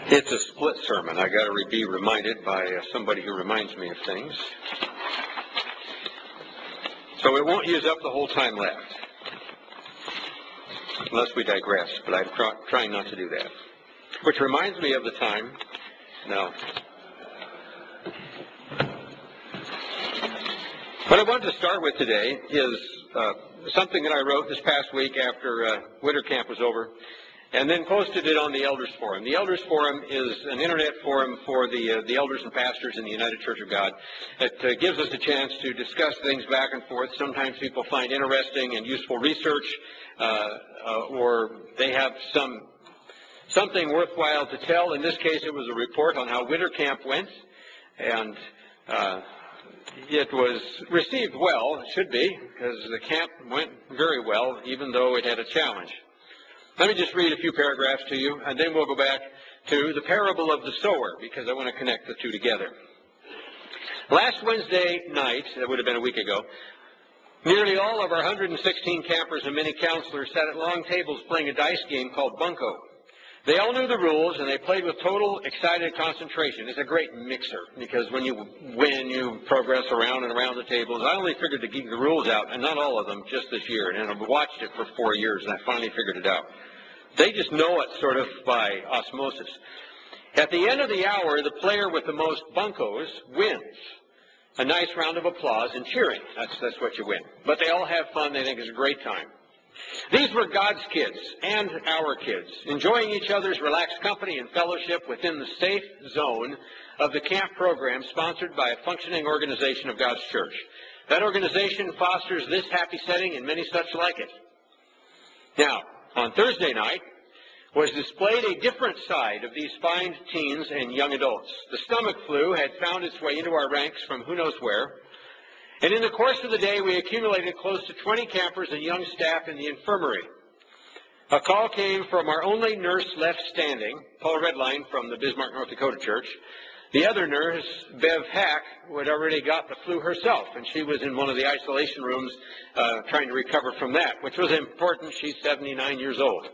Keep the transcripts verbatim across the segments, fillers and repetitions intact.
It's a split sermon. I got to be reminded by uh, somebody who reminds me of things. So it won't use up the whole time left, unless we digress, but I'm try, trying not to do that. Which reminds me of the time, no. What I wanted to start with today is uh, something that I wrote this past week after uh, winter camp was over, and then posted it on the Elders Forum. The Elders Forum is an internet forum for the uh, the elders and pastors in the United Church of God. It uh, gives us a chance to discuss things back and forth. Sometimes people find interesting and useful research, uh, uh, or they have some something worthwhile to tell. In this case, it was a report on how winter camp went, and uh, it was received well. It should be, because the camp went very well, even though it had a challenge. Let me just read a few paragraphs to you, and then we'll go back to the parable of the sower, because I want to connect the two together. Last Wednesday night, that would have been a week ago, nearly all of our one hundred sixteen campers and many counselors sat at long tables playing a dice game called Bunko. They all knew the rules, and they played with total excited concentration. It's a great mixer, because when you win, you progress around and around the tables. I only figured to geek the rules out, and not all of them, just this year. And I've watched it for four years, and I finally figured it out. They just know it sort of by osmosis. At the end of the hour, the player with the most bunkos wins. A nice round of applause and cheering. That's, that's what you win. But they all have fun. They think it's a great time. These were God's kids and our kids, enjoying each other's relaxed company and fellowship within the safe zone of the camp program sponsored by a functioning organization of God's church. That organization fosters this happy setting and many such like it. Now, on Thursday night was displayed a different side of these fine teens and young adults. The stomach flu had found its way into our ranks from who knows where. And in the course of the day, we accumulated close to twenty campers and young staff in the infirmary. A call came from our only nurse left standing, Paul Redline from the Bismarck, North Dakota church. The other nurse, Bev Hack, who had already got the flu herself, and she was in one of the isolation rooms uh, trying to recover from that, which was important. She's seventy-nine years old.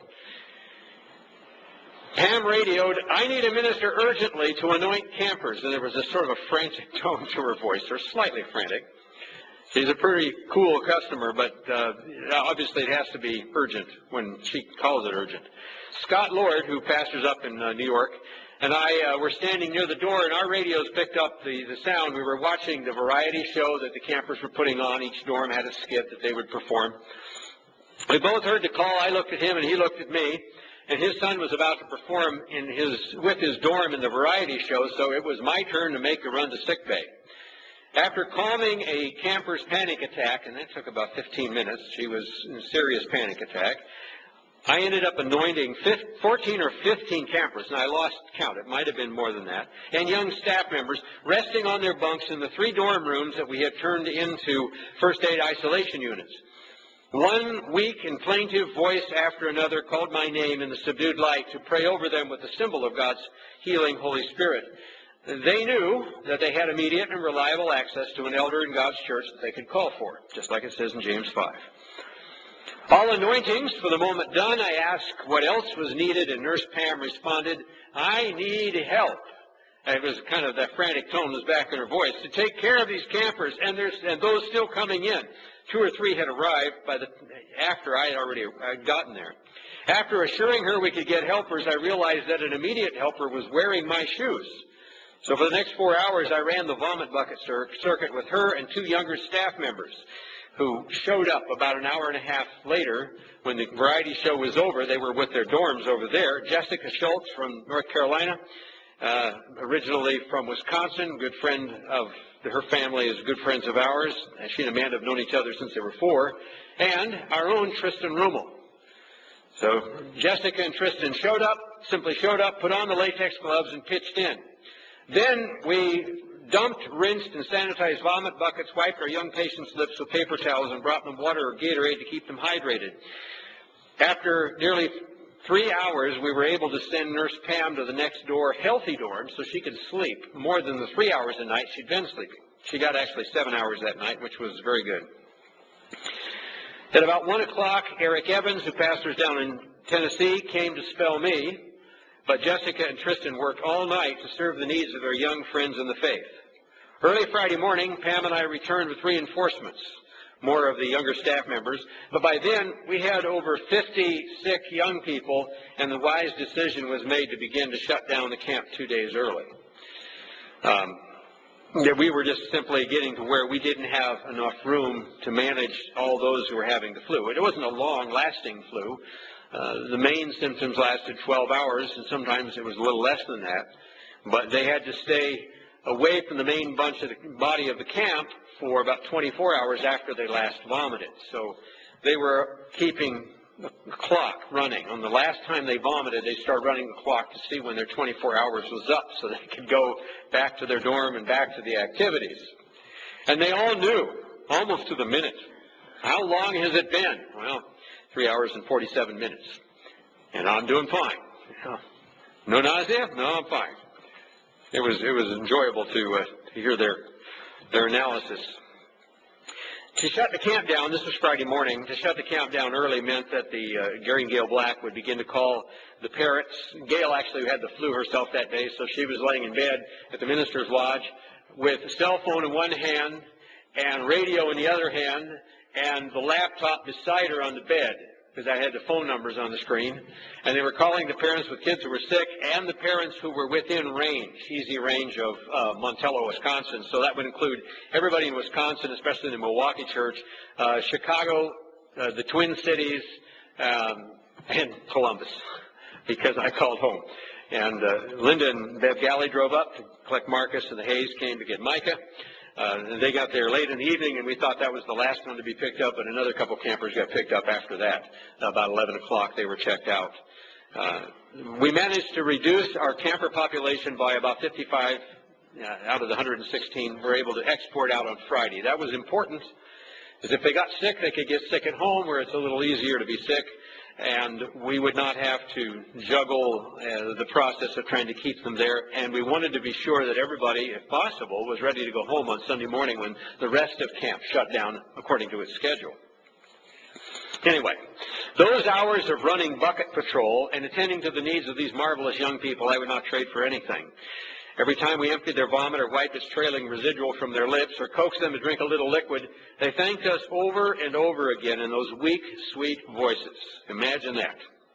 Pam radioed, "I need a minister urgently to anoint campers," and there was a sort of a frantic tone to her voice, or slightly frantic. She's a pretty cool customer, but uh, obviously it has to be urgent when she calls it urgent. Scott Lord, who pastors up in uh, New York, and I uh, were standing near the door, and our radios picked up the, the sound. We were watching the variety show that the campers were putting on. Each dorm had a skit that they would perform. We both heard the call. I looked at him, and he looked at me. And his son was about to perform in his with his dorm in the variety show, so it was my turn to make a run to sick bay. After calming a camper's panic attack, and that took about fifteen minutes, she was in a serious panic attack, I ended up anointing fourteen or fifteen campers, and I lost count, it might have been more than that, and young staff members resting on their bunks in the three dorm rooms that we had turned into first aid isolation units. One weak and plaintive voice after another called my name in the subdued light to pray over them with the symbol of God's healing Holy Spirit. They knew that they had immediate and reliable access to an elder in God's church that they could call for, just like it says in James five. All anointings for the moment done, I asked what else was needed, and Nurse Pam responded, "I need help." It was kind of that frantic tone was back in her voice, to take care of these campers and, there's, and those still coming in. Two or three had arrived by the after I had already I'd gotten there. After assuring her we could get helpers, I realized that an immediate helper was wearing my shoes. So for the next four hours, I ran the vomit bucket circuit with her and two younger staff members who showed up about an hour and a half later. When the variety show was over, they were with their dorms over there. Jessica Schultz from North Carolina, uh, originally from Wisconsin, good friend of her family is good friends of ours. She and Amanda have known each other since they were four. And our own Tristan Rummel. So Jessica and Tristan showed up, simply showed up, put on the latex gloves, and pitched in. Then we dumped, rinsed, and sanitized vomit buckets, wiped our young patients' lips with paper towels, and brought them water or Gatorade to keep them hydrated. After nearly three hours, we were able to send Nurse Pam to the next door healthy dorm so she could sleep more than the three hours a night she'd been sleeping. She got actually seven hours that night, which was very good. At about one o'clock, Eric Evans, who pastors down in Tennessee, came to spell me. but Jessica and Tristan worked all night to serve the needs of their young friends in the faith. Early Friday morning, Pam and I returned with reinforcements, more of the younger staff members, but by then we had over fifty sick young people, and the wise decision was made to begin to shut down the camp two days early. Um, we were just simply getting to where we didn't have enough room to manage all those who were having the flu. It wasn't a long-lasting flu. Uh, the main symptoms lasted twelve hours, and sometimes it was a little less than that, but they had to stay away from the main bunch of the body of the camp for about twenty-four hours after they last vomited. So they were keeping the clock running. On the last time they vomited, they started running the clock to see when their twenty-four hours was up so they could go back to their dorm and back to the activities. And they all knew, almost to the minute, how long has it been? Well, three hours and forty-seven minutes. And I'm doing fine. No nausea? No, I'm fine. It was it was enjoyable to uh, to hear their their analysis. To shut the camp down, this was Friday morning, to shut the camp down early meant that the uh, Gary and Gail Black would begin to call the parents. Gail actually had the flu herself that day, so she was laying in bed at the minister's lodge with a cell phone in one hand and radio in the other hand and the laptop beside her on the bed, because I had the phone numbers on the screen, and they were calling the parents with kids who were sick and the parents who were within range, easy range of uh, Montello, Wisconsin. So that would include everybody in Wisconsin, especially in the Milwaukee church, uh, Chicago, uh, the Twin Cities, um, and Columbus, because I called home. And uh, Linda and Bev Galley drove up to collect Marcus, and the Hayes came to get Micah. Uh, they got there late in the evening, and we thought that was the last one to be picked up, but another couple campers got picked up after that. About eleven o'clock, they were checked out. Uh, we managed to reduce our camper population by about fifty-five uh, out of the one hundred sixteen. We were able to export out on Friday. That was important, because if they got sick, they could get sick at home, where it's a little easier to be sick, and we would not have to juggle uh, the process of trying to keep them there. And we wanted to be sure that everybody, if possible, was ready to go home on Sunday morning when the rest of camp shut down according to its schedule. Anyway, those hours of running bucket patrol and attending to the needs of these marvelous young people I would not trade for anything. Every time we emptied their vomit or wiped its trailing residual from their lips or coaxed them to drink a little liquid, they thanked us over and over again in those weak, sweet voices. Imagine that.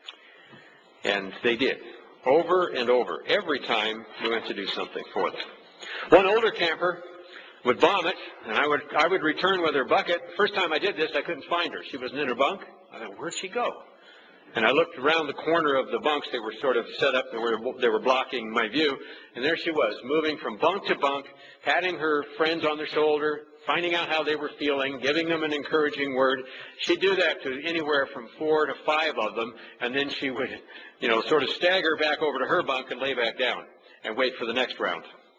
And they did, over and over, every time we went to do something for them. One older camper would vomit, and I would, I would return with her bucket. First time I did this, I couldn't find her. She wasn't in her bunk. I thought, where'd she go? And I looked around the corner of the bunks. They were sort of set up. They were, they were blocking my view. And there she was, moving from bunk to bunk, patting her friends on the shoulder, finding out how they were feeling, giving them an encouraging word. She'd do that to anywhere from four to five of them. And then she would, you know, sort of stagger back over to her bunk and lay back down and wait for the next round.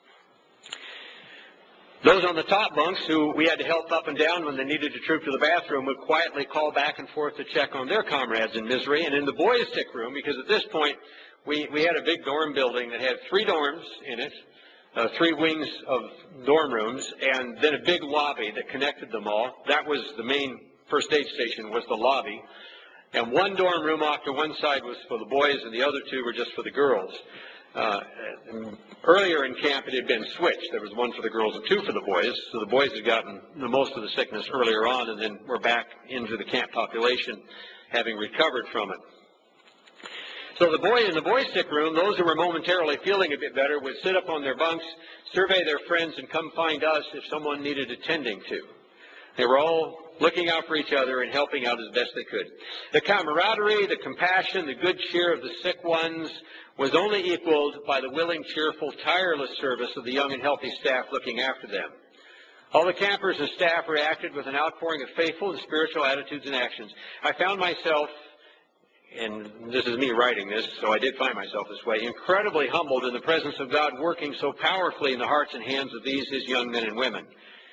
Those on the top bunks who we had to help up and down when they needed to troop to the bathroom would quietly call back and forth to check on their comrades in misery. And in the boys' sick room, because at this point we, we had a big dorm building that had three dorms in it, uh, three wings of dorm rooms, and then a big lobby that connected them all. That was the main first aid station, was the lobby. And one dorm room off to one side was for the boys, and the other two were just for the girls. Uh, earlier in camp, it had been switched. There was one for the girls and two for the boys. So the boys had gotten the most of the sickness earlier on, and then we're back into the camp population, having recovered from it. So the boy in the boys' sick room, those who were momentarily feeling a bit better, would sit up on their bunks, survey their friends, and come find us if someone needed attending to. They were all looking out for each other and helping out as best they could. The camaraderie, the compassion, the good cheer of the sick ones was only equaled by the willing, cheerful, tireless service of the young and healthy staff looking after them. All the campers and staff reacted with an outpouring of faithful and spiritual attitudes and actions. I found myself, and this is me writing this, so I did find myself this way, incredibly humbled in the presence of God working so powerfully in the hearts and hands of these, his young men and women.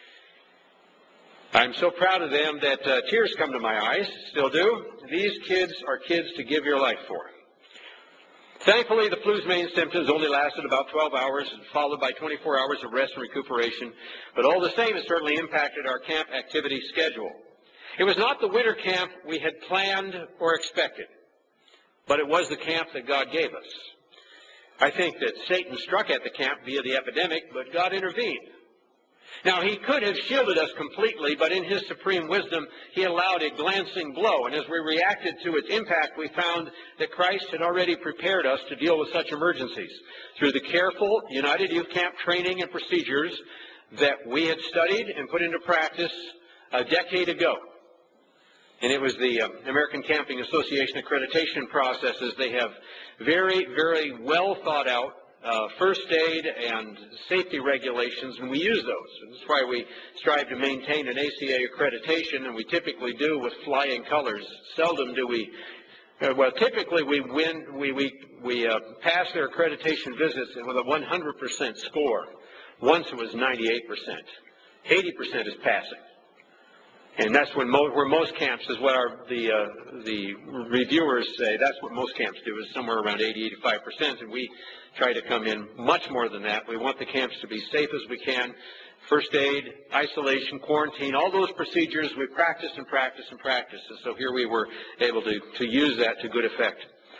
I'm so proud of them that uh, tears come to my eyes, still do. These kids are kids to give your life for. Thankfully, the flu's main symptoms only lasted about twelve hours, followed by twenty-four hours of rest and recuperation. But all the same, it certainly impacted our camp activity schedule. It was not the winter camp we had planned or expected, but it was the camp that God gave us. I think that Satan struck at the camp via the epidemic, but God intervened. Now, he could have shielded us completely, but in his supreme wisdom, he allowed a glancing blow. And as we reacted to its impact, we found that Christ had already prepared us to deal with such emergencies through the careful United Youth Camp training and procedures that we had studied and put into practice a decade ago. And it was the uh, American Camping Association accreditation processes. They have very, very well thought out Uh, first aid and safety regulations, and we use those. That's why we strive to maintain an A C A accreditation, and we typically do with flying colors. Seldom do we, uh, well, typically we win, we, we, we uh, pass their accreditation visits with a one hundred percent score. Once it was ninety-eight percent. eighty percent is passing. And that's when mo where most camps is what our, the, uh, the reviewers say. That's what most camps do, is somewhere around eighty, eighty-five percent, and we try to come in much more than that. We want the camps to be safe as we can. First aid, isolation, quarantine, all those procedures we practice and practice and practice. And so here we were able to, to use that to good effect.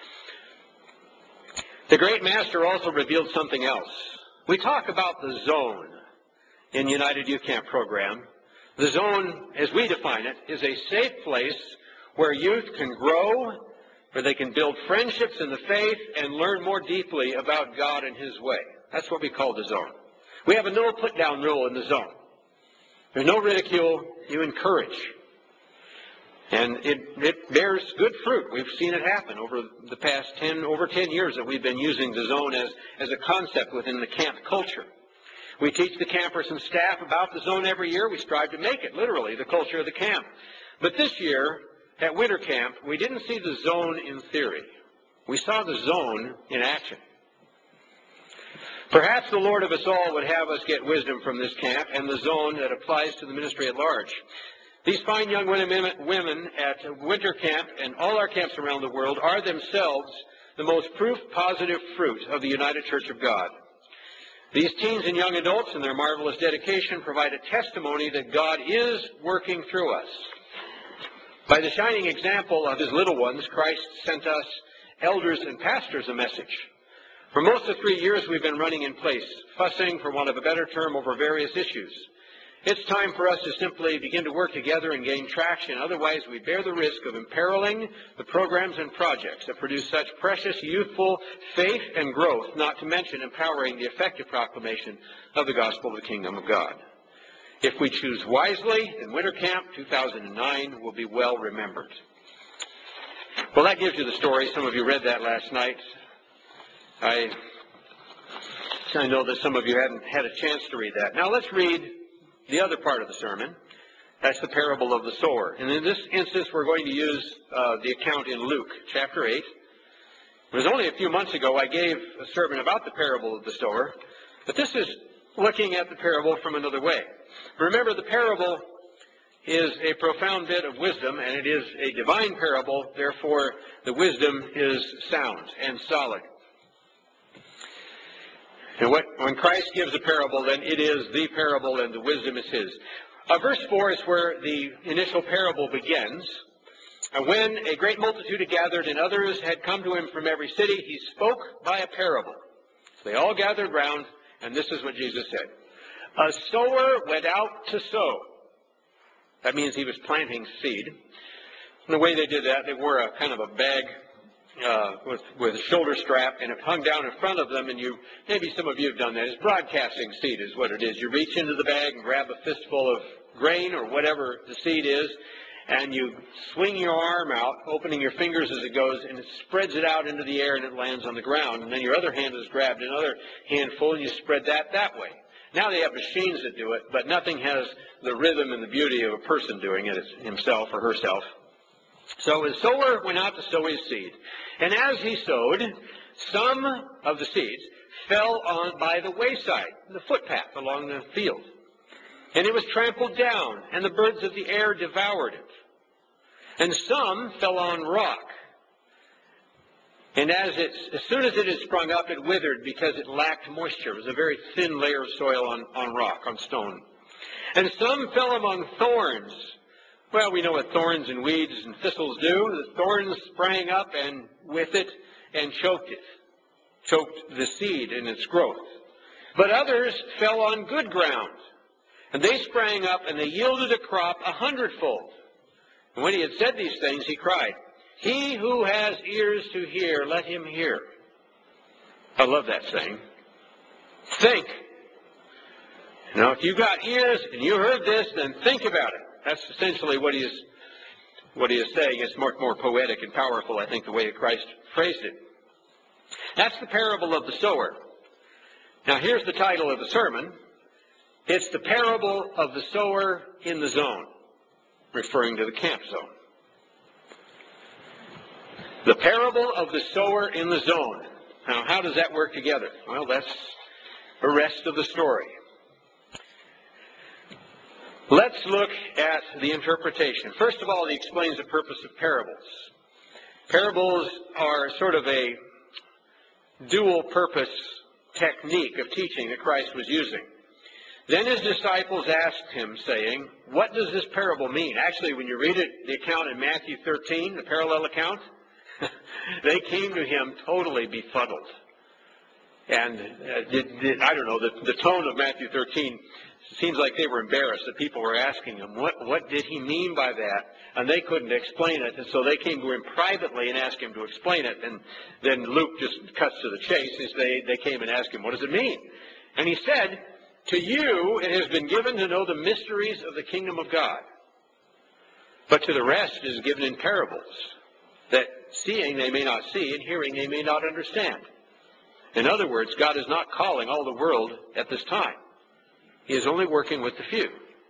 The great master also revealed something else. We talk about the zone in United Youth Camp program. The zone, as we define it, is a safe place where youth can grow, where they can build friendships in the faith and learn more deeply about God and his way. That's what we call the zone. We have a no put-down rule in the zone. There's no ridicule. You encourage. And it, it bears good fruit. We've seen it happen over the past ten, over ten years that we've been using the zone as, as a concept within the camp culture. We teach the campers and staff about the zone every year. We strive to make it, literally, the culture of the camp. But this year, at winter camp, we didn't see the zone in theory. We saw the zone in action. Perhaps the Lord of us all would have us get wisdom from this camp and the zone that applies to the ministry at large. These fine young women at winter camp and all our camps around the world are themselves the most proof positive fruit of the United Church of God. These teens and young adults and their marvelous dedication provide a testimony that God is working through us. By the shining example of his little ones, Christ sent us elders and pastors a message. For most of three years we've been running in place, fussing, for want of a better term, over various issues. It's time for us to simply begin to work together and gain traction. Otherwise, we bear the risk of imperiling the programs and projects that produce such precious youthful faith and growth, not to mention empowering the effective proclamation of the gospel of the kingdom of God. If we choose wisely, in winter camp two thousand nine will be well remembered. Well, that gives you the story. Some of you read that last night. I, I know that some of you hadn't had a chance to read that. Now let's read the other part of the sermon. That's the parable of the sower. And in this instance, we're going to use uh, the account in Luke chapter eight. It was only a few months ago I gave a sermon about the parable of the sower, but this is looking at the parable from another way. Remember, the parable is a profound bit of wisdom, and it is a divine parable. Therefore, the wisdom is sound and solid. And what, when Christ gives a parable, then it is the parable and the wisdom is his. Uh, verse four is where the initial parable begins. And when a great multitude had gathered and others had come to him from every city, he spoke by a parable. So they all gathered round, and this is what Jesus said. A sower went out to sow. That means he was planting seed. And the way they did that, they wore a kind of a bag uh, with, with a shoulder strap, and it hung down in front of them, and you, maybe some of you have done that. It's broadcasting seed is what it is. You reach into the bag and grab a fistful of grain or whatever the seed is, and you swing your arm out, opening your fingers as it goes, and it spreads it out into the air, and it lands on the ground. And then your other hand is grabbed another handful, and you spread that that way. Now they have machines that do it, but nothing has the rhythm and the beauty of a person doing it himself or herself. So the sower went out to sow his seed. And as he sowed, some of the seeds fell on by the wayside, the footpath along the field. And it was trampled down, and the birds of the air devoured it. And some fell on rock. And as, it, as soon as it had sprung up, it withered because it lacked moisture. It was a very thin layer of soil on, on rock, on stone. And some fell among thorns. Well, we know what thorns and weeds and thistles do. The thorns sprang up and with it and choked it. choked the seed in its growth. But others fell on good ground, and they sprang up, and they yielded a crop a hundredfold. And when he had said these things, he cried, "He who has ears to hear, let him hear." I love that saying. Think. Now, if you got ears and you heard this, then think about it. That's essentially what he is, what he is saying. It's much more poetic and powerful, I think, the way that Christ phrased it. That's the parable of the sower. Now, here's the title of the sermon. It's the parable of the sower in the zone, referring to the camp zone. The parable of the sower in the zone. Now, how does that work together? Well, that's the rest of the story. Let's look at the interpretation. First of all, he explains the purpose of parables. Parables are sort of a dual-purpose technique of teaching that Christ was using. Then his disciples asked him, saying, "What does this parable mean?" Actually, when you read it, the account in Matthew thirteen, the parallel account, they came to him totally befuddled. And uh, did, did, I don't know, the, the tone of Matthew thirteen seems like they were embarrassed that people were asking him, what, what did he mean by that? And they couldn't explain it, and so they came to him privately and asked him to explain it. And then Luke just cuts to the chase as they, they came and asked him, "What does it mean?" And he said, "To you it has been given to know the mysteries of the kingdom of God. But to the rest it is given in parables, that seeing they may not see, and hearing they may not understand." In other words, God is not calling all the world at this time. He is only working with the few.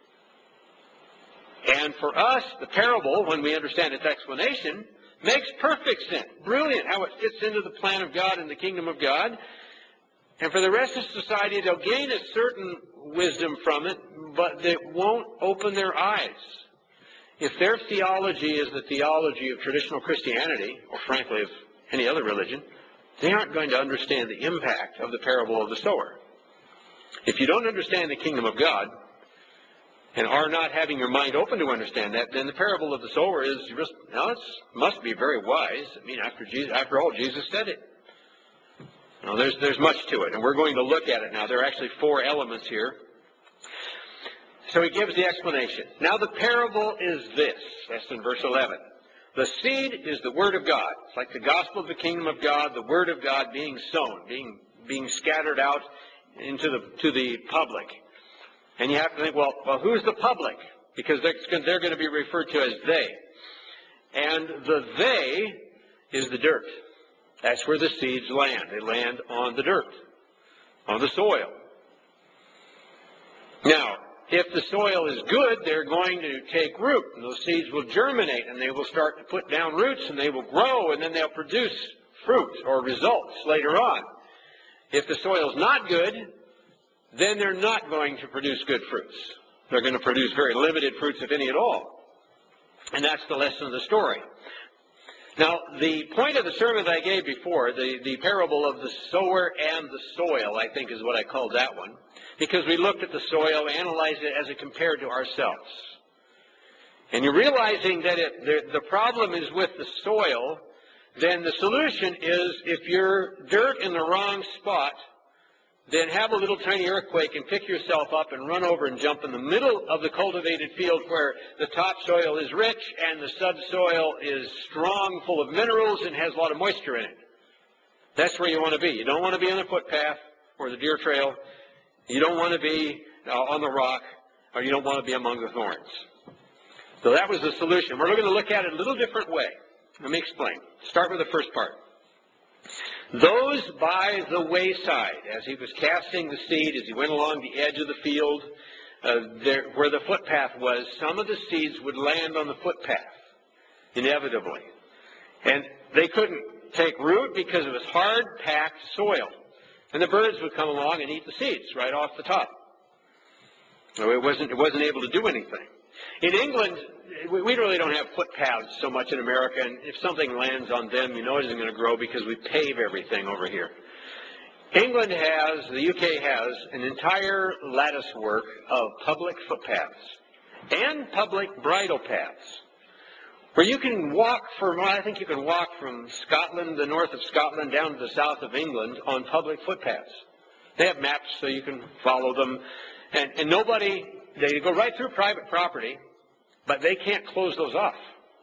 And for us, the parable, when we understand its explanation, makes perfect sense. Brilliant how it fits into the plan of God and the kingdom of God. And for the rest of society, they'll gain a certain wisdom from it, but it won't open their eyes. If their theology is the theology of traditional Christianity, or frankly of any other religion, they aren't going to understand the impact of the parable of the sower. If you don't understand the kingdom of God, and are not having your mind open to understand that, then the parable of the sower is just, now it must be very wise. I mean, after Jesus, after all, Jesus said it. Now, there's, there's much to it, and we're going to look at it now. There are actually four elements here. So he gives the explanation. Now the parable is this. That's in verse eleven. The seed is the word of God. It's like the gospel of the kingdom of God, the word of God being sown, being being scattered out into the to the public. And you have to think, well, well, who's the public? Because they're, they're going to be referred to as they. And the they is the dirt. That's where the seeds land. They land on the dirt, on the soil. Now, if the soil is good, they're going to take root, and those seeds will germinate, and they will start to put down roots, and they will grow, and then they'll produce fruit or results later on. If the soil is not good, then they're not going to produce good fruits. They're going to produce very limited fruits, if any at all. And that's the lesson of the story. Now, the point of the sermon that I gave before, the, the parable of the sower and the soil, I think is what I called that one, because we looked at the soil, analyzed it as it compared to ourselves. And you're realizing that it, the, the problem is with the soil, then the solution is if you're dirt in the wrong spot, then have a little tiny earthquake and pick yourself up and run over and jump in the middle of the cultivated field where the topsoil is rich and the subsoil is strong, full of minerals, and has a lot of moisture in it. That's where you want to be. You don't want to be on the footpath or the deer trail. You don't want to be uh, on the rock, or you don't want to be among the thorns. So that was the solution. We're going to look at it a little different way. Let me explain. Start with the first part. Those by the wayside, as he was casting the seed, as he went along the edge of the field, uh, there, where the footpath was, some of the seeds would land on the footpath, inevitably. And they couldn't take root because it was hard, packed soil. And the birds would come along and eat the seeds right off the top. So it wasn't, it wasn't able to do anything. In England, we really don't have footpaths so much in America, and if something lands on them, you know it isn't going to grow because we pave everything over here. England has, the U K has, an entire lattice work of public footpaths and public bridle paths where you can walk from, well, I think you can walk from Scotland, the north of Scotland, down to the south of England on public footpaths. They have maps so you can follow them. And, and nobody, they go right through private property, but they can't close those off.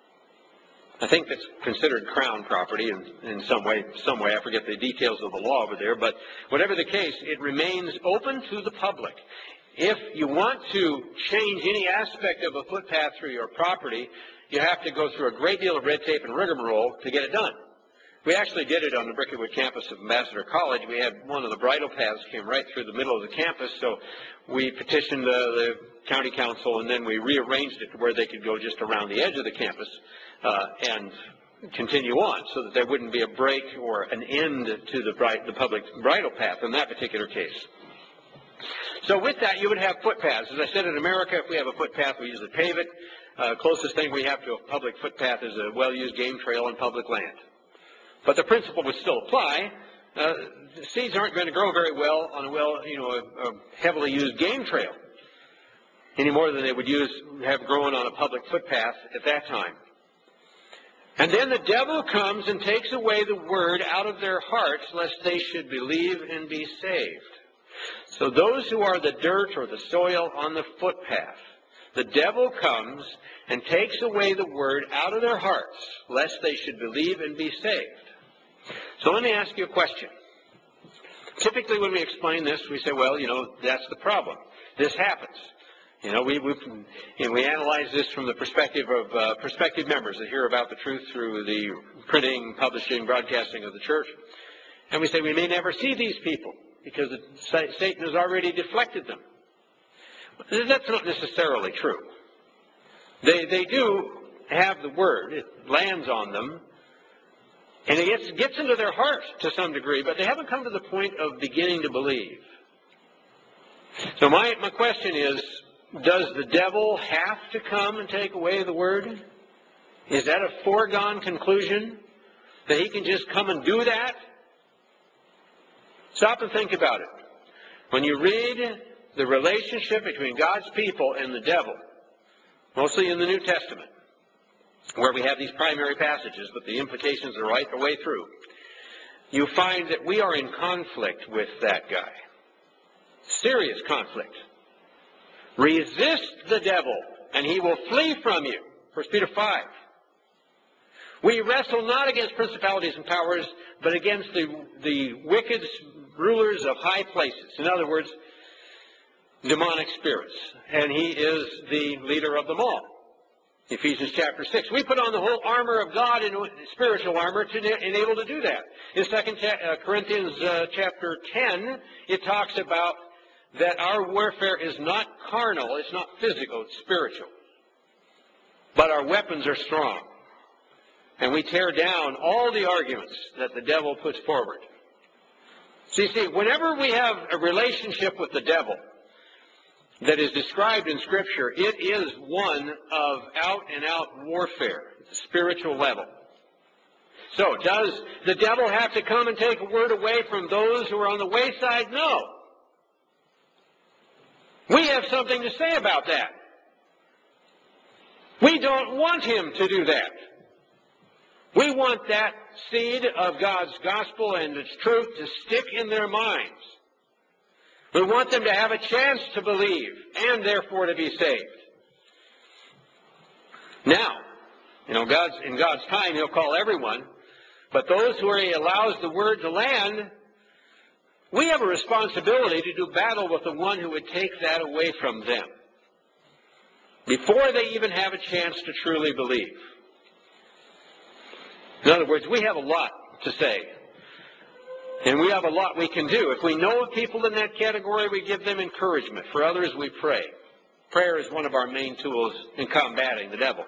I think that's considered crown property in, in some way, some way. I forget the details of the law over there, but whatever the case, it remains open to the public. If you want to change any aspect of a footpath through your property, you have to go through a great deal of red tape and rigmarole to get it done. We actually did it on the Brickywood campus of Ambassador College. We had one of the bridle paths came right through the middle of the campus, so we petitioned the, the county council, and then we rearranged it to where they could go just around the edge of the campus uh, and continue on, so that there wouldn't be a break or an end to the, bri the public bridle path in that particular case. So with that, you would have footpaths. As I said, in America, if we have a footpath, we usually pave it. Uh, closest thing we have to a public footpath is a well-used game trail on public land. But the principle would still apply. Uh, the seeds aren't going to grow very well on a well, you know, a, a heavily used game trail, any more than they would use have grown on a public footpath at that time. And then the devil comes and takes away the word out of their hearts, lest they should believe and be saved. So those who are the dirt or the soil on the footpath, the devil comes and takes away the word out of their hearts, lest they should believe and be saved. So let me ask you a question. Typically when we explain this, we say, well, you know, that's the problem. This happens. You know, we, we, you know, we analyze this from the perspective of uh, prospective members that hear about the truth through the printing, publishing, broadcasting of the church. And we say we may never see these people because Satan has already deflected them. That's not necessarily true. They, they do have the word. It lands on them. And it gets, gets into their heart to some degree, but they haven't come to the point of beginning to believe. So my, my question is, does the devil have to come and take away the word? Is that a foregone conclusion? That he can just come and do that? Stop and think about it. When you read the relationship between God's people and the devil, mostly in the New Testament, where we have these primary passages, but the implications are right the way through, you find that we are in conflict with that guy. Serious conflict. Resist the devil, and he will flee from you. First Peter five. We wrestle not against principalities and powers, but against the, the wicked rulers of high places. In other words, demonic spirits. And he is the leader of them all. Ephesians chapter six. We put on the whole armor of God and spiritual armor to enable to do that. In Second Corinthians uh, chapter ten, it talks about that our warfare is not carnal, it's not physical, it's spiritual. But our weapons are strong. And we tear down all the arguments that the devil puts forward. So you see, whenever we have a relationship with the devil that is described in Scripture, it is one of out-and-out warfare, spiritual level. So, does the devil have to come and take a word away from those who are on the wayside? No. We have something to say about that. We don't want him to do that. We want that seed of God's gospel and its truth to stick in their minds. We want them to have a chance to believe and therefore to be saved. Now, you know, God's, in God's time, he'll call everyone, but those who he allows the word to land, we have a responsibility to do battle with the one who would take that away from them before they even have a chance to truly believe. In other words, we have a lot to say. And we have a lot we can do. If we know of people in that category, we give them encouragement. For others, we pray. Prayer is one of our main tools in combating the devil.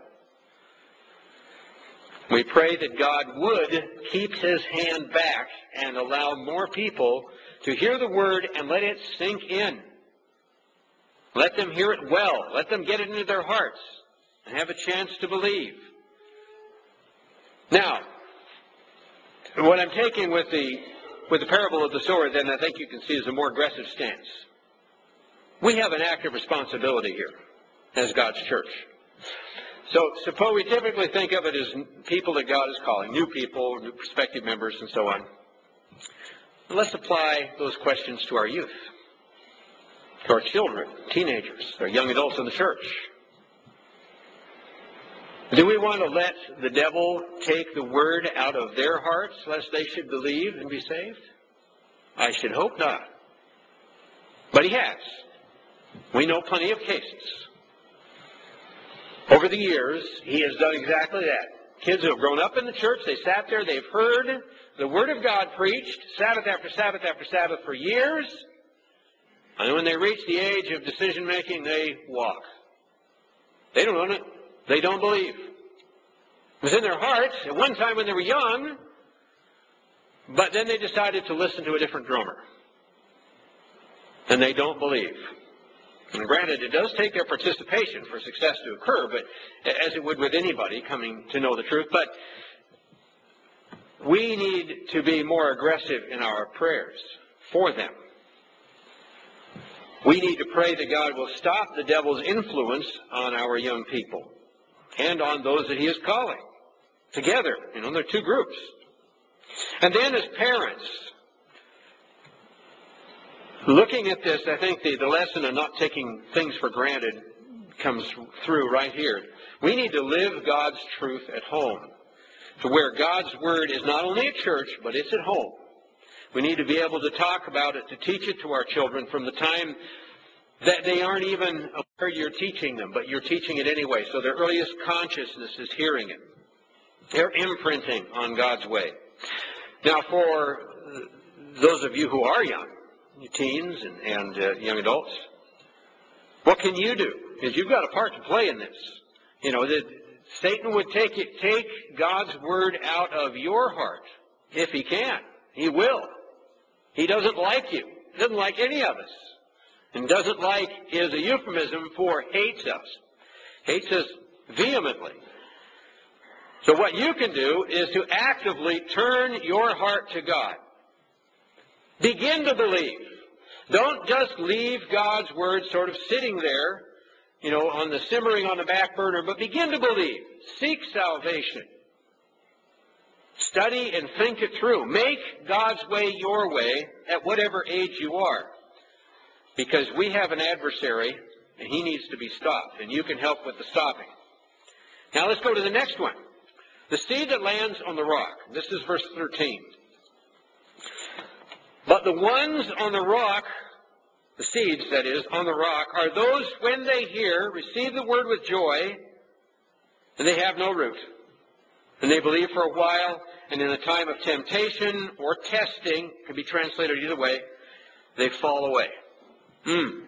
We pray that God would keep his hand back and allow more people to hear the word and let it sink in. Let them hear it well. Let them get it into their hearts and have a chance to believe. Now, what I'm taking with the with the parable of the sower, then, I think you can see is a more aggressive stance. We have an active responsibility here as God's church. So suppose we typically think of it as people that God is calling, new people, new prospective members, and so on. Let's apply those questions to our youth, to our children, teenagers, our young adults in the church. Do we want to let the devil take the word out of their hearts lest they should believe and be saved? I should hope not. But he has. We know plenty of cases. Over the years, he has done exactly that. Kids who have grown up in the church, they sat there, they've heard the Word of God preached, Sabbath after Sabbath after Sabbath for years, and when they reach the age of decision-making, they walk. They don't own it. They don't believe. It was in their hearts at one time when they were young, but then they decided to listen to a different drummer. And they don't believe. And granted, it does take their participation for success to occur, but as it would with anybody coming to know the truth. But we need to be more aggressive in our prayers for them. We need to pray that God will stop the devil's influence on our young people and on those that he is calling together. You know, they're two groups. And then as parents, looking at this, I think the, the lesson of not taking things for granted comes through right here. We need to live God's truth at home, to where God's Word is not only at church, but it's at home. We need to be able to talk about it, to teach it to our children from the time that they aren't even aware you're teaching them, but you're teaching it anyway. So their earliest consciousness is hearing it. They're imprinting on God's way. Now, for those of you who are young, teens and, and uh, young adults, what can you do? Because you've got a part to play in this. You know, that Satan would take it, take God's Word out of your heart if he can. He will. He doesn't like you. He doesn't like any of us. And doesn't like is a euphemism for hates us. Hates us vehemently. So what you can do is to actively turn your heart to God. Begin to believe. Don't just leave God's Word sort of sitting there, you know, on the simmering on the back burner, but begin to believe. Seek salvation. Study and think it through. Make God's way your way at whatever age you are. Because we have an adversary, and he needs to be stopped, and you can help with the stopping. Now let's go to the next one. The seed that lands on the rock. This is verse thirteen. But the ones on the rock, the seeds, that is, on the rock, are those when they hear, receive the word with joy, and they have no root. And they believe for a while, and in a time of temptation or testing, can be translated either way, they fall away. Mm.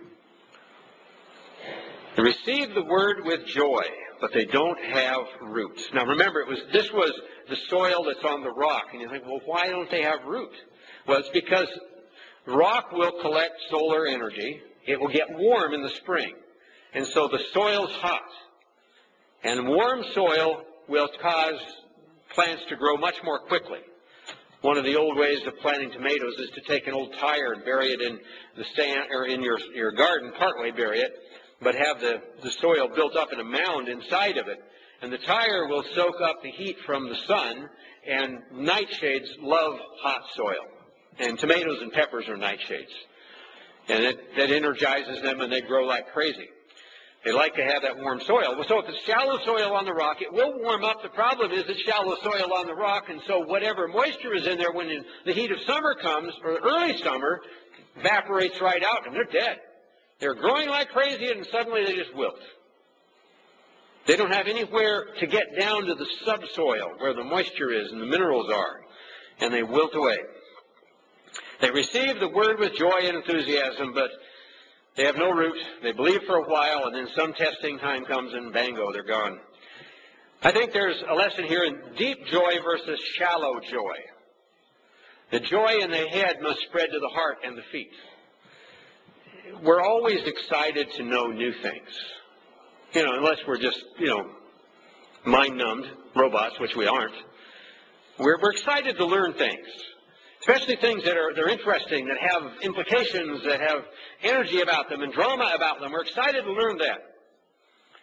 They receive the word with joy, but they don't have roots. Now remember, it was this was the soil that's on the rock. And you think, well, why don't they have root? Well, it's because rock will collect solar energy. It will get warm in the spring. And so the soil's hot. And warm soil will cause plants to grow much more quickly. One of the old ways of planting tomatoes is to take an old tire and bury it in the sand, or in your, your garden, partway bury it, but have the, the soil built up in a mound inside of it. And the tire will soak up the heat from the sun, and nightshades love hot soil. And tomatoes and peppers are nightshades. And it, that energizes them, and they grow like crazy. They like to have that warm soil. So if it's shallow soil on the rock, it will warm up. The problem is it's shallow soil on the rock, and so whatever moisture is in there when the heat of summer comes, or early summer, evaporates right out, and they're dead. They're growing like crazy, and suddenly they just wilt. They don't have anywhere to get down to the subsoil where the moisture is and the minerals are, and they wilt away. They receive the word with joy and enthusiasm, but they have no root. They believe for a while, and then some testing time comes, and bango, they're gone. I think there's a lesson here in deep joy versus shallow joy. The joy in the head must spread to the heart and the feet. We're always excited to know new things. You know, unless we're just, you know, mind-numbed robots, which we aren't. We're, we're excited to learn things. Especially things that are they're interesting, that have implications, that have energy about them and drama about them. We're excited to learn that.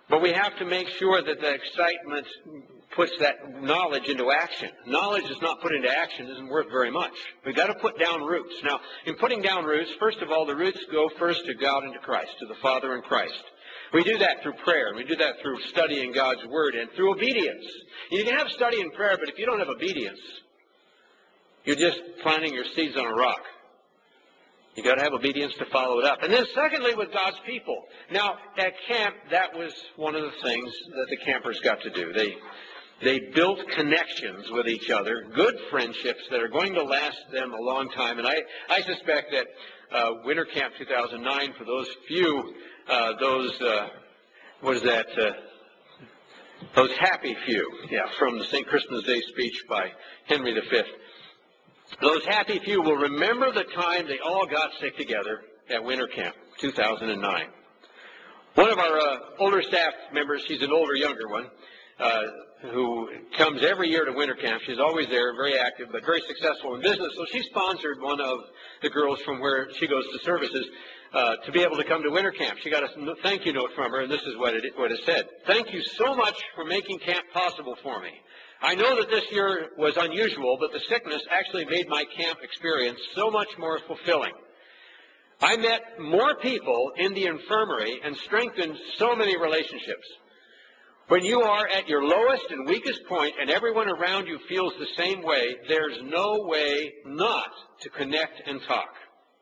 But we have to make sure that the excitement puts that knowledge into action. Knowledge is not put into action isn't worth very much. We've got to put down roots. Now, in putting down roots, first of all, the roots go first to God and to Christ, to the Father and Christ. We do that through prayer, and we do that through studying God's Word and through obedience. You can have study and prayer, but if you don't have obedience, you're just planting your seeds on a rock. You've got to have obedience to follow it up. And then secondly, with God's people. Now, at camp, that was one of the things that the campers got to do. They they built connections with each other, good friendships that are going to last them a long time. And I, I suspect that uh, Winter Camp two thousand nine, for those few, uh, those, uh, what is that, uh, those happy few, yeah, from the Saint Crispin's Day speech by Henry the Fifth. Those happy few will remember the time they all got sick together at Winter Camp, two thousand nine. One of our uh, older staff members, she's an older, younger one, uh, who comes every year to Winter Camp. She's always there, very active, but very successful in business. So she sponsored one of the girls from where she goes to services uh, to be able to come to Winter Camp. She got a thank you note from her, and this is what it, what it said. "Thank you so much for making camp possible for me. I know that this year was unusual, but the sickness actually made my camp experience so much more fulfilling. I met more people in the infirmary and strengthened so many relationships. When you are at your lowest and weakest point and everyone around you feels the same way, there's no way not to connect and talk."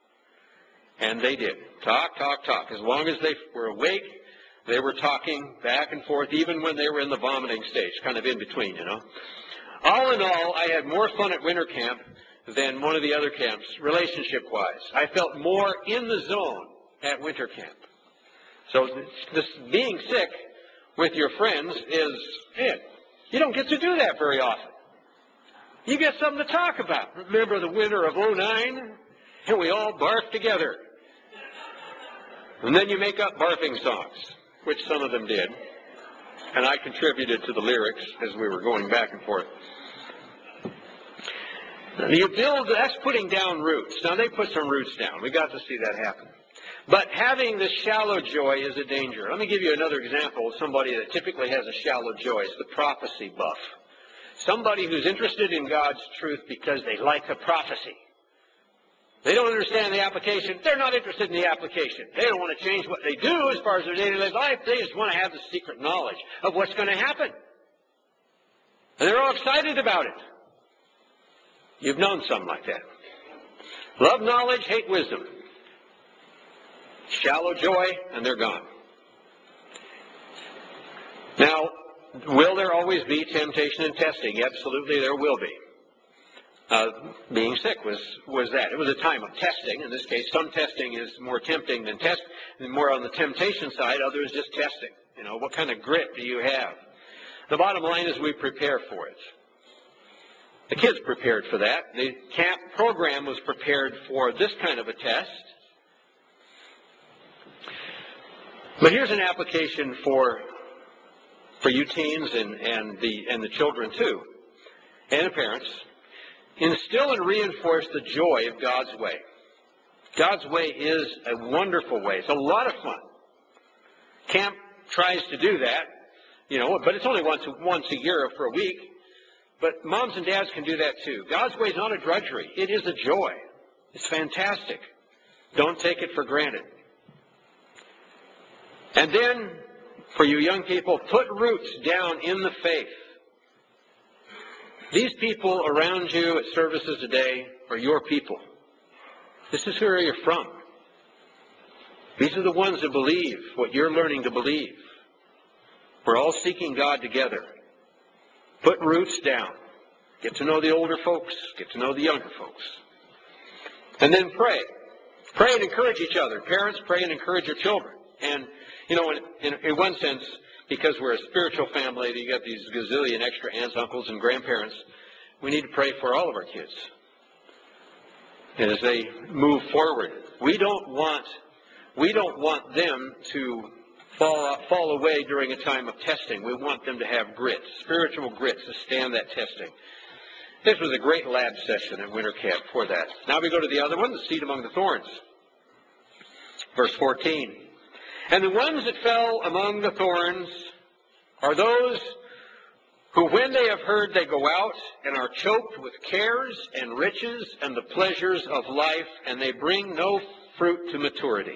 And they did. Talk, talk, talk. As long as they were awake, they were talking back and forth, even when they were in the vomiting stage, kind of in between, you know. All in all, I had more fun at Winter Camp than one of the other camps, relationship-wise. I felt more in the zone at Winter Camp. So this being sick with your friends is it. You don't get to do that very often. You get something to talk about. Remember the winter of oh nine? And we all barfed together. And then you make up barfing songs, which some of them did. And I contributed to the lyrics as we were going back and forth. You build, that's putting down roots. Now, they put some roots down. We got to see that happen. But having this shallow joy is a danger. Let me give you another example of somebody that typically has a shallow joy. It's the prophecy buff. Somebody who's interested in God's truth because they like a prophecy. They don't understand the application. They're not interested in the application. They don't want to change what they do as far as their daily life. They just want to have the secret knowledge of what's going to happen. And they're all excited about it. You've known some like that. Love knowledge, hate wisdom. Shallow joy, and they're gone. Now, will there always be temptation and testing? Absolutely, there will be. Uh, being sick was, was that. It was a time of testing. In this case, some testing is more tempting than test, more on the temptation side. Others just testing. You know, what kind of grit do you have? The bottom line is we prepare for it. The kids prepared for that. The camp program was prepared for this kind of a test. But here's an application for for you teens and, and the and the children too, and the parents. Instill and reinforce the joy of God's way. God's way is a wonderful way. It's a lot of fun. Camp tries to do that, you know, but it's only once once a year for a week. But moms and dads can do that too. God's way is not a drudgery. It is a joy. It's fantastic. Don't take it for granted. And then, for you young people, put roots down in the faith. These people around you at services today are your people. This is where you're from. These are the ones that believe what you're learning to believe. We're all seeking God together. Put roots down. Get to know the older folks. Get to know the younger folks. And then pray. Pray and encourage each other. Parents, pray and encourage your children. And, you know, in, in, in one sense, because we're a spiritual family, you got these gazillion extra aunts, uncles, and grandparents, we need to pray for all of our kids as they move forward. We don't want, we don't want them to fall, fall away during a time of testing. We want them to have grit, spiritual grit, to stand that testing. This was a great lab session at Winter Camp for that. Now we go to the other one, the seed among the thorns. Verse fourteen. And the ones that fell among the thorns are those who, when they have heard, they go out and are choked with cares and riches and the pleasures of life, and they bring no fruit to maturity.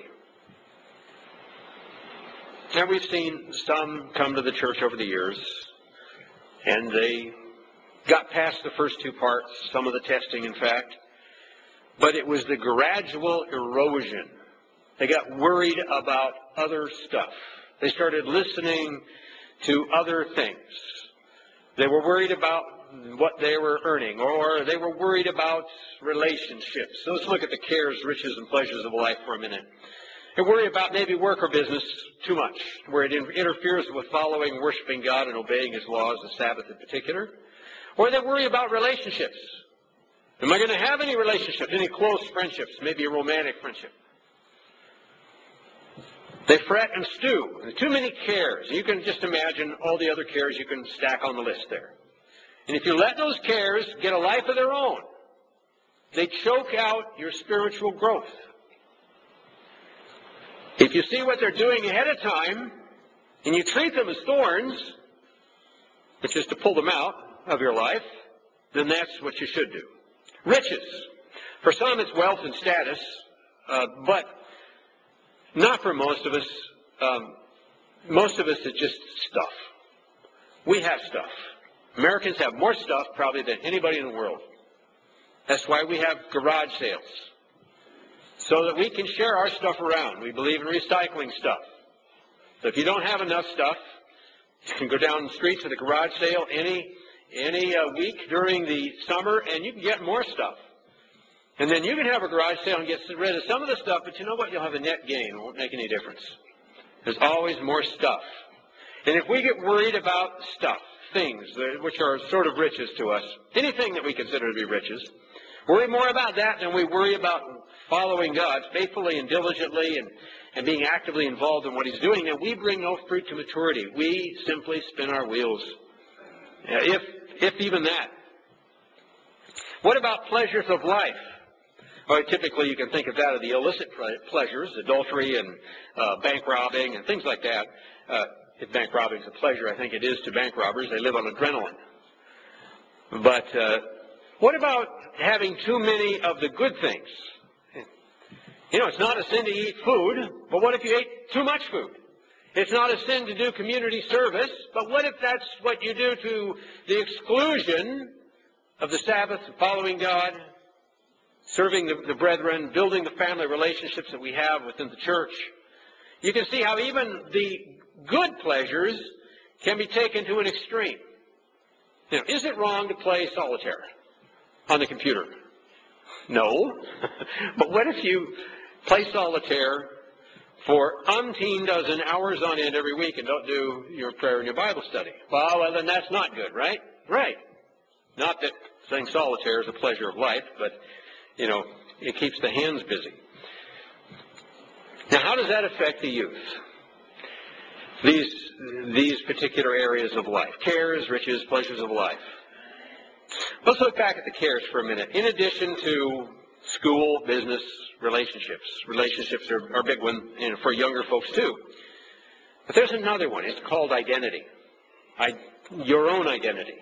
Now, we've seen some come to the church over the years, and they got past the first two parts, some of the testing, in fact, but it was the gradual erosion. They got worried about other stuff. They started listening to other things. They were worried about what they were earning, or they were worried about relationships. So let's look at the cares, riches, and pleasures of life for a minute. They worry about maybe work or business too much, where it interferes with following, worshiping God, and obeying His laws, the Sabbath in particular. Or they worry about relationships. Am I going to have any relationships, any close friendships, maybe a romantic friendship? They fret and stew. There's too many cares. You can just imagine all the other cares you can stack on the list there. And if you let those cares get a life of their own, they choke out your spiritual growth. If you see what they're doing ahead of time, and you treat them as thorns, which is to pull them out of your life, then that's what you should do. Riches. For some, it's wealth and status, uh, but not for most of us. Um, most of us, it's just stuff. We have stuff. Americans have more stuff probably than anybody in the world. That's why we have garage sales, so that we can share our stuff around. We believe in recycling stuff. So if you don't have enough stuff, you can go down the street to the garage sale any any uh, week during the summer, and you can get more stuff. And then you can have a garage sale and get rid of some of the stuff, but you know what? You'll have a net gain. It won't make any difference. There's always more stuff. And if we get worried about stuff, things, which are sort of riches to us, anything that we consider to be riches, worry more about that than we worry about following God faithfully and diligently and, and being actively involved in what He's doing, and we bring no fruit to maturity. We simply spin our wheels, if, if even that. What about pleasures of life? Well, typically you can think of that as the illicit pleasures, adultery and uh, bank robbing and things like that. Uh, if bank robbing is a pleasure, I think it is to bank robbers. They live on adrenaline. But uh, what about having too many of the good things? You know, it's not a sin to eat food, but what if you ate too much food? It's not a sin to do community service, but what if that's what you do to the exclusion of the Sabbath, following God, serving the, the brethren, building the family relationships that we have within the church? You can see how even the good pleasures can be taken to an extreme. You know, is it wrong to play solitaire on the computer? No. But what if you play solitaire for umpteen dozen hours on end every week and don't do your prayer and your Bible study? Well, well, then that's not good, right? Right. Not that saying solitaire is a pleasure of life, but, you know, it keeps the hands busy. Now, how does that affect the youth? These, these particular areas of life. Cares, riches, pleasures of life. Let's look back at the cares for a minute. In addition to school, business, relationships. Relationships are, are a big one, you know, for younger folks too. But there's another one. It's called identity. I, your own identity.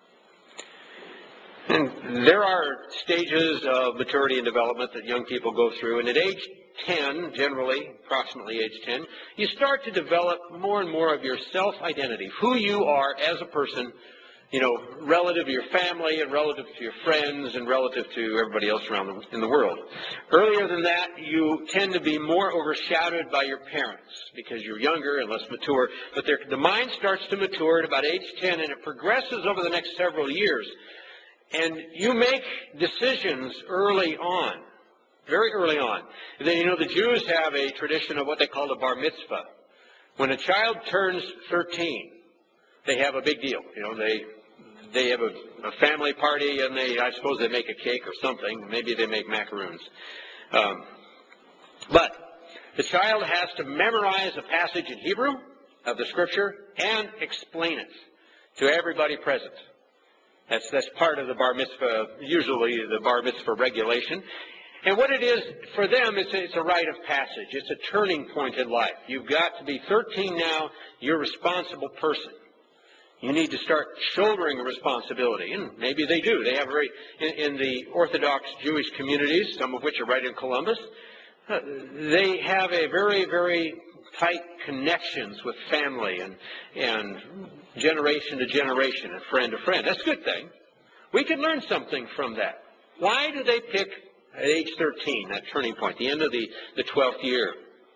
And there are stages of maturity and development that young people go through. And at age ten, generally, approximately age ten, you start to develop more and more of your self-identity, who you are as a person, you know, relative to your family and relative to your friends and relative to everybody else around the, in the world. Earlier than that, you tend to be more overshadowed by your parents because you're younger and less mature. But the mind starts to mature at about age ten, and it progresses over the next several years. And you make decisions early on, very early on. And then, you know, the Jews have a tradition of what they call the bar mitzvah. When a child turns thirteen, they have a big deal. You know, they they have a, a family party, and they, I suppose they make a cake or something. Maybe they make macaroons. Um, but the child has to memorize a passage in Hebrew of the Scripture and explain it to everybody present. That's, that's part of the bar mitzvah, usually the bar mitzvah regulation. And what it is for them, it's a, it's a rite of passage. It's a turning point in life. You've got to be thirteen now. You're a responsible person. You need to start shouldering a responsibility. And maybe they do. They have very, in, in the Orthodox Jewish communities, some of which are right in Columbus, uh, they have a very, very tight connections with family and, and generation to generation and friend to friend. That's a good thing. We can learn something from that. Why do they pick at age thirteen, that turning point, the end of the, the twelfth year?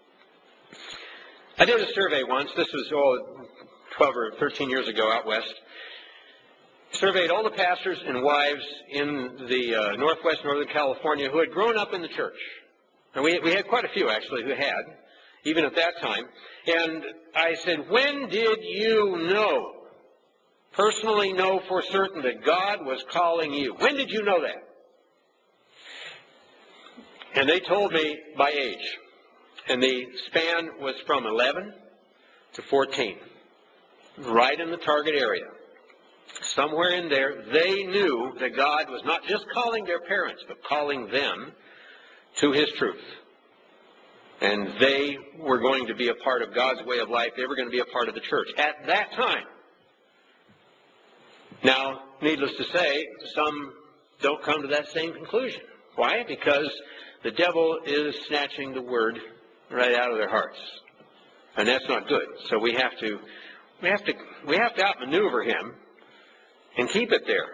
I did a survey once. This was oh, twelve or thirteen years ago out west. Surveyed all the pastors and wives in the uh, northwest Northern California who had grown up in the church. And we, we had quite a few, actually, who had, even at that time. And I said, when did you know, personally know for certain that God was calling you? When did you know that? And they told me by age. And the span was from eleven to fourteen. Right in the target area. Somewhere in there, they knew that God was not just calling their parents, but calling them to His truth. And they were going to be a part of God's way of life. They were going to be a part of the church at that time. Now, needless to say, some don't come to that same conclusion. Why? Because the devil is snatching the word right out of their hearts. And that's not good. So we have to we have to we have to outmaneuver him and keep it there.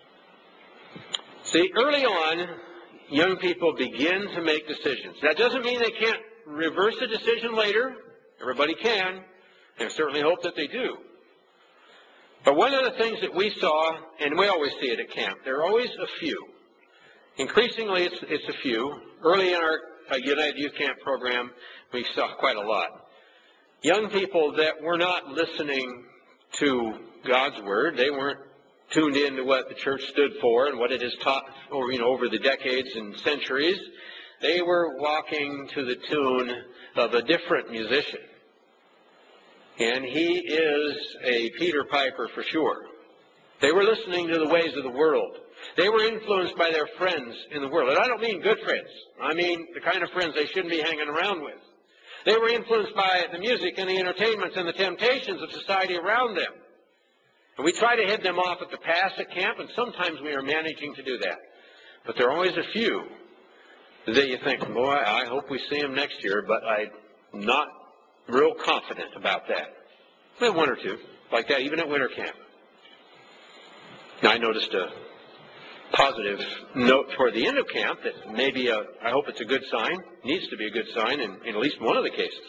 See, early on, young people begin to make decisions. That doesn't mean they can't reverse a decision later. Everybody can. And I certainly hope that they do. But one of the things that we saw, and we always see it at camp, there are always a few. Increasingly, it's, it's a few. Early in our uh, United Youth Camp program, we saw quite a lot. Young people that were not listening to God's Word. They weren't tuned in to what the church stood for and what it has taught over, you know, over the decades and centuries. They were walking to the tune of a different musician. And he is a Peter Piper for sure. They were listening to the ways of the world. They were influenced by their friends in the world. And I don't mean good friends. I mean the kind of friends they shouldn't be hanging around with. They were influenced by the music and the entertainments and the temptations of society around them. And we try to head them off at the pass at camp, and sometimes we are managing to do that. But there are always a few that you think, boy, I hope we see them next year, but I'm not real confident about that. We have one or two like that, even at winter camp. Now, I noticed a positive note toward the end of camp that maybe, a, I hope it's a good sign, needs to be a good sign in, in at least one of the cases.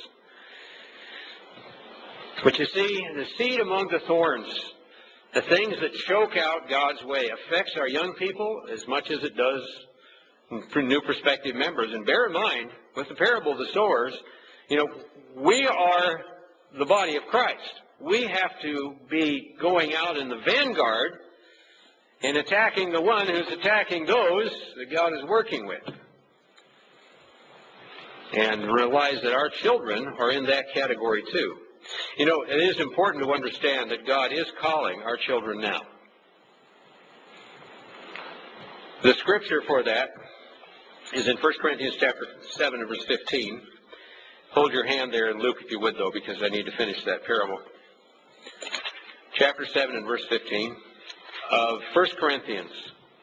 But you see, the seed among the thorns, the things that choke out God's way, affects our young people as much as it does for new prospective members. And bear in mind, with the parable of the sowers, you know, we are the body of Christ. We have to be going out in the vanguard and attacking the one who's attacking those that God is working with. And realize that our children are in that category too. You know, it is important to understand that God is calling our children now. The scripture for that is in First Corinthians chapter seven and verse fifteen. Hold your hand there in Luke if you would, though, because I need to finish that parable. Chapter seven and verse fifteen of First Corinthians.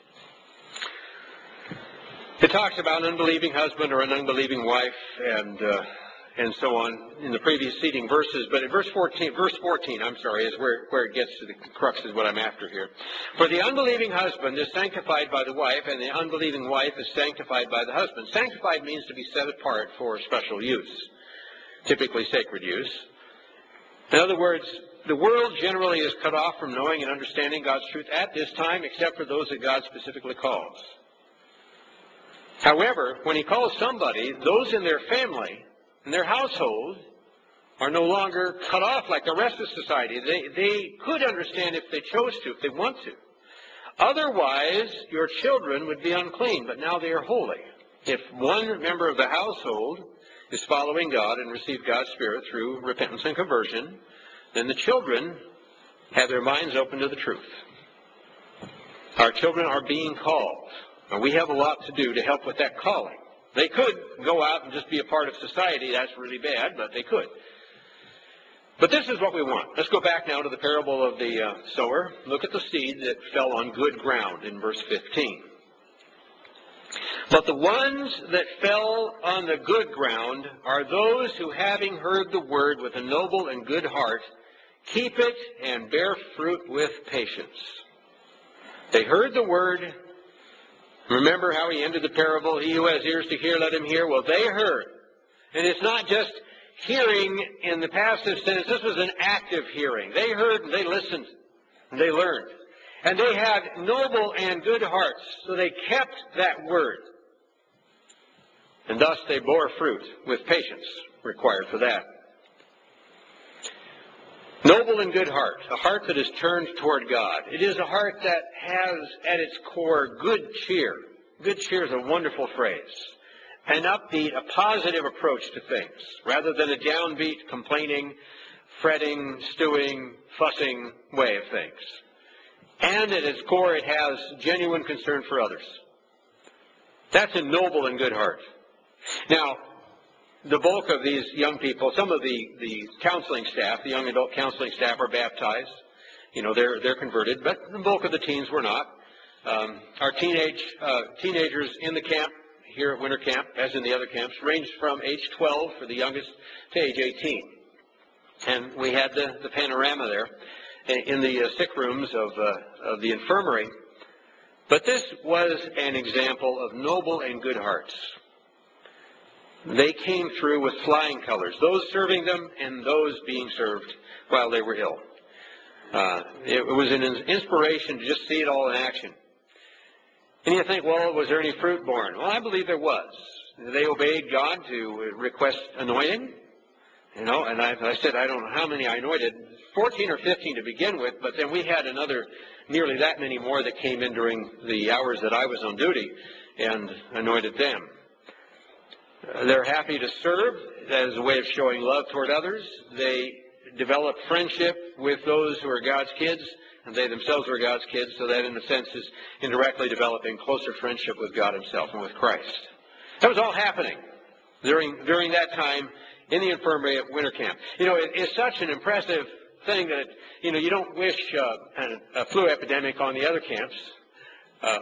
It talks about an unbelieving husband or an unbelieving wife and uh, and so on in the previous seating verses. But in verse fourteen, verse fourteen, I'm sorry, is where, where it gets to the crux is what I'm after here. For the unbelieving husband is sanctified by the wife, and the unbelieving wife is sanctified by the husband. Sanctified means to be set apart for special use, typically sacred use. In other words, the world generally is cut off from knowing and understanding God's truth at this time, except for those that God specifically calls. However, when He calls somebody, those in their family, in their household, are no longer cut off like the rest of society. They, they could understand if they chose to, if they want to. Otherwise, your children would be unclean, but now they are holy. If one member of the household is following God and receive God's Spirit through repentance and conversion, then the children have their minds open to the truth. Our children are being called. Now, we have a lot to do to help with that calling. They could go out and just be a part of society. That's really bad, but they could. But this is what we want. Let's go back now to the parable of the uh, sower. Look at the seed that fell on good ground in verse fifteen. But the ones that fell on the good ground are those who, having heard the word with a noble and good heart, keep it and bear fruit with patience. They heard the word. Remember how he ended the parable? He who has ears to hear, let him hear. Well, they heard. And it's not just hearing in the passive sense. This was an active hearing. They heard and they listened and they learned. And they had noble and good hearts, so they kept that word. And thus they bore fruit with patience required for that. Noble and good heart, a heart that is turned toward God. It is a heart that has at its core good cheer. Good cheer is a wonderful phrase. An upbeat, a positive approach to things, rather than a downbeat, complaining, fretting, stewing, fussing way of things. And at its core, it has genuine concern for others. That's a noble and good heart. Now, the bulk of these young people, some of the, the counseling staff, the young adult counseling staff are baptized. You know, they're, they're converted, but the bulk of the teens were not. Um, our teenage uh, teenagers in the camp here at winter camp, as in the other camps, ranged from age twelve for the youngest to age eighteen. And we had the, the panorama there in the uh, sick rooms of, uh, of the infirmary. But this was an example of noble and good hearts. They came through with flying colors, those serving them and those being served while they were ill. Uh, it was an inspiration to just see it all in action. And you think, well, was there any fruit born? Well, I believe there was. They obeyed God to request anointing. You know, and I, I said, I don't know how many I anointed, fourteen or fifteen to begin with, but then we had another nearly that many more that came in during the hours that I was on duty and anointed them. Uh, they're happy to serve as a way of showing love toward others. They develop friendship with those who are God's kids, and they themselves are God's kids, so that in a sense is indirectly developing closer friendship with God himself and with Christ. That was all happening during during that time in the infirmary at winter camp. You know, it, it's such an impressive thing that, you know, you don't wish uh, a, a flu epidemic on the other camps. Uh,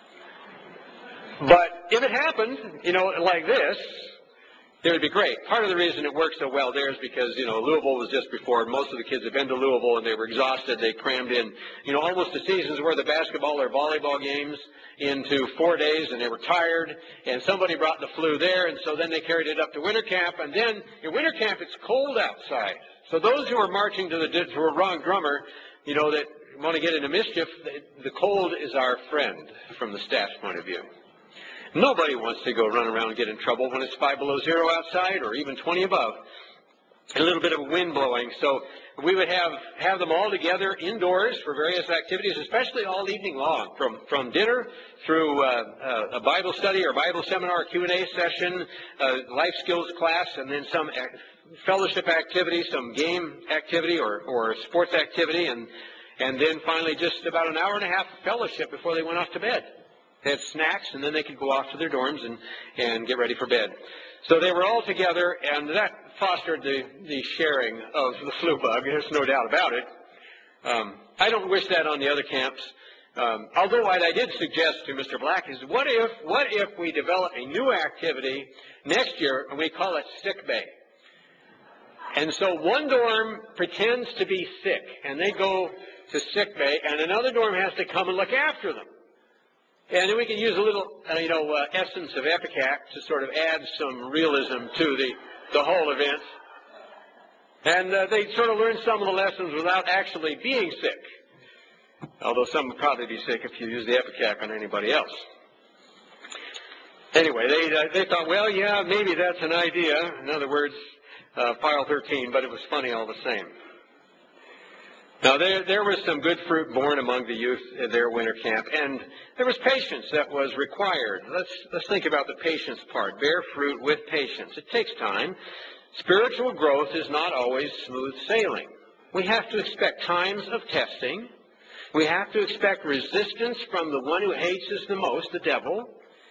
but if it happened, you know, like this, it would be great. Part of the reason it worked so well there is because, you know, Louisville was just before. Most of the kids had been to Louisville and they were exhausted. They crammed in, you know, almost the season's worth of basketball or volleyball games into four days, and they were tired, and somebody brought the flu there, and so then they carried it up to winter camp, and then in winter camp it's cold outside. So those who are marching to the to a wrong drummer, you know, that want to get into mischief, the cold is our friend from the staff's point of view. Nobody wants to go run around and get in trouble when it's five below zero outside or even twenty above. A little bit of a wind blowing. So we would have, have them all together indoors for various activities, especially all evening long, from, from dinner through uh, uh, a Bible study or Bible seminar, Q and A session, uh, life skills class, and then some fellowship activity, some game activity or, or sports activity, and, and then finally just about an hour and a half of fellowship before they went off to bed. They had snacks, and then they could go off to their dorms and, and get ready for bed. So they were all together, and that fostered the, the sharing of the flu bug. There's no doubt about it. Um, I don't wish that on the other camps. Um, although what I did suggest to Mister Black is, what if, what if we develop a new activity next year, and we call it sick bay? And so one dorm pretends to be sick, and they go to sick bay, and another dorm has to come and look after them. And then we can use a little, uh, you know, uh, essence of Epicac to sort of add some realism to the, the whole event. And uh, they sort of learn some of the lessons without actually being sick. Although some would probably be sick if you use the Epicac on anybody else. Anyway, they, uh, they thought, well, yeah, maybe that's an idea. In other words, uh, file thirteen, but it was funny all the same. Now, there, there was some good fruit born among the youth at their winter camp, and there was patience that was required. Let's, let's think about the patience part. Bear fruit with patience. It takes time. Spiritual growth is not always smooth sailing. We have to expect times of testing, We have to expect resistance from the one who hates us the most, the devil.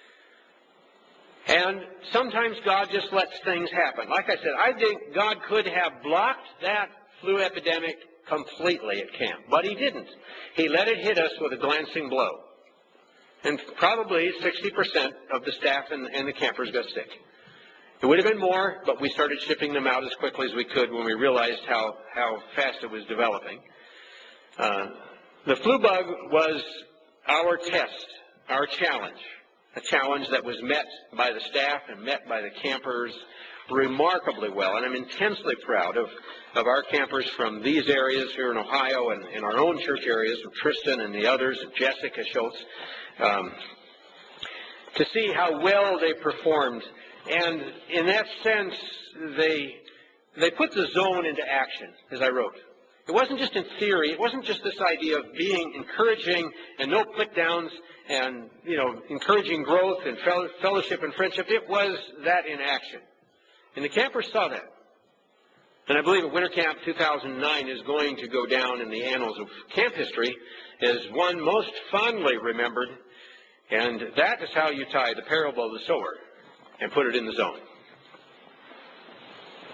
And sometimes God just lets things happen. Like I said, I think God could have blocked that flu epidemic completely at camp, but he didn't. He let it hit us with a glancing blow. And probably sixty percent of the staff and, and the campers got sick. It would have been more, but we started shipping them out as quickly as we could when we realized how, how fast it was developing. Uh, the flu bug was our test, our challenge, a challenge that was met by the staff and met by the campers remarkably well. And I'm intensely proud of, of our campers from these areas here in Ohio and in our own church areas, from Tristan and the others, and Jessica Schultz, um, to see how well they performed. And in that sense, they, they put the zone into action, as I wrote. It wasn't just in theory. It wasn't just this idea of being encouraging and no put downs and, you know, encouraging growth and fellowship and friendship. It was that in action. And the campers saw that. And I believe Winter Camp two thousand nine is going to go down in the annals of camp history as one most fondly remembered. And that is how you tie the parable of the sower and put it in the zone.